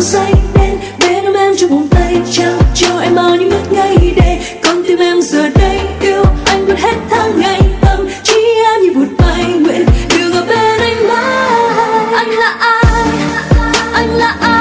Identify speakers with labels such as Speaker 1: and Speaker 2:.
Speaker 1: giây đến bên ôm em trong vòng tay, trao cho em bao những ngất ngây để con tim em giờ đây yêu anh vượt hết tháng ngày. Tâm trí em như vụt bay nguyện được ở bên anh mãi. Anh là ai, anh là ai,